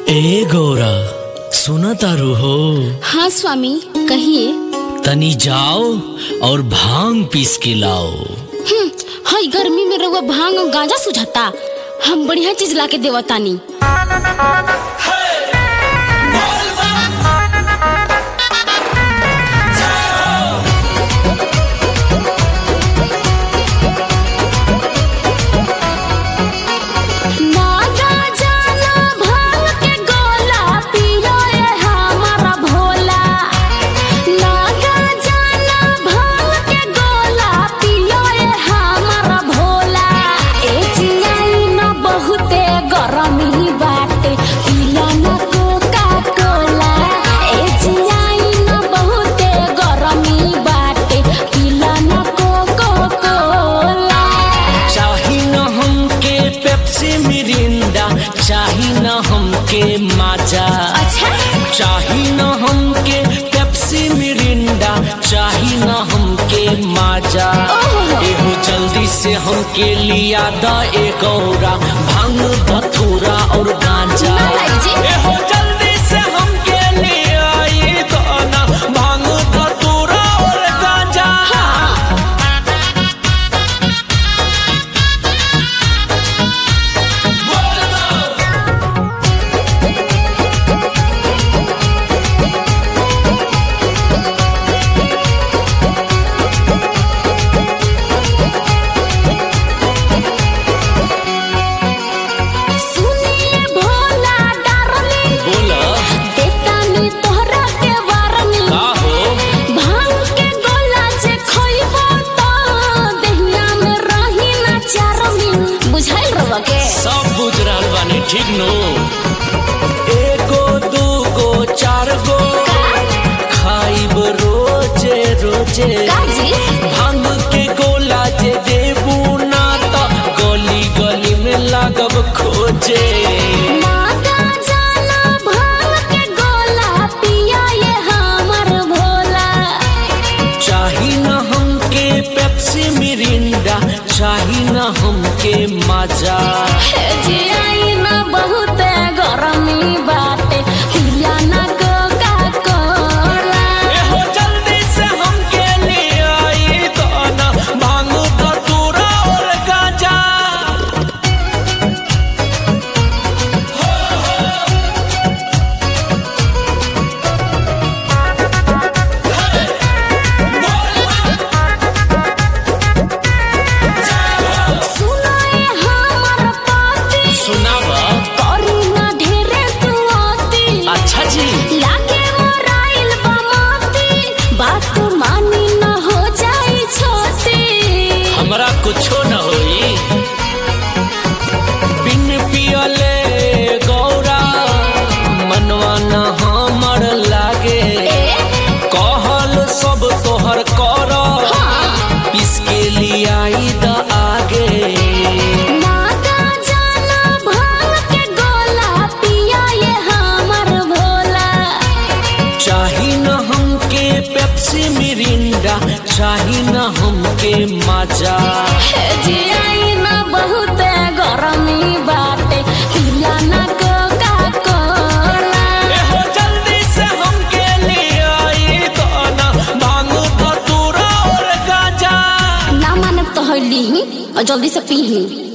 ए गौरा सुना तारू हो। हाँ स्वामी कहिए। तनी जाओ और भांग पीस के लाओ। हाय गर्मी में रउआ भांग और गांजा सुझाता, हम बढ़िया चीज ला के देवतानी। चाही न हमके माजा, अच्छा चाही न हमके पेप्सी मिरिंडा, चाही न हमके माजा। एहो जल्दी से हमके लिया दा ए गौरा भांग धतूरा और गांजा। एहो जल्दी से हमके लिया ये दाना भांग धतूरा और गांजा। सब बुझ रहल बानी ठीक नो। एगो दूगो चार गो खाइब रोजे रोजे, भांग के गोला जे देबू ना तो गली गली में लागब खोजे। चाही न हमके पेप्सी मिरिंडा, चाही न हमके माजा। बहुत गरमी बाटे पिया ना कोका कोला। एहो जल्दी से हमके ले आई दाना भांग धतूरा और गांजा। सुनावा अच्छा जी लागे मोराइल बमाती, बात मानी न हो जाई छोटी। हमरा कुछो न होई बिन पियले गौरा मनवा न हमर लागे। कहल सब तोहर कर इसके लियाई द आगे। चाही न हमके पेप्सी मिरिंडा, चाही न हमके माजा। बहुत गरमी बाटे पिया ना कोका कोला। एहो जल्दी से हमके ले आई दाना भांग धतूरा और गांजा। ना मानब तो ली और जल्दी से पी।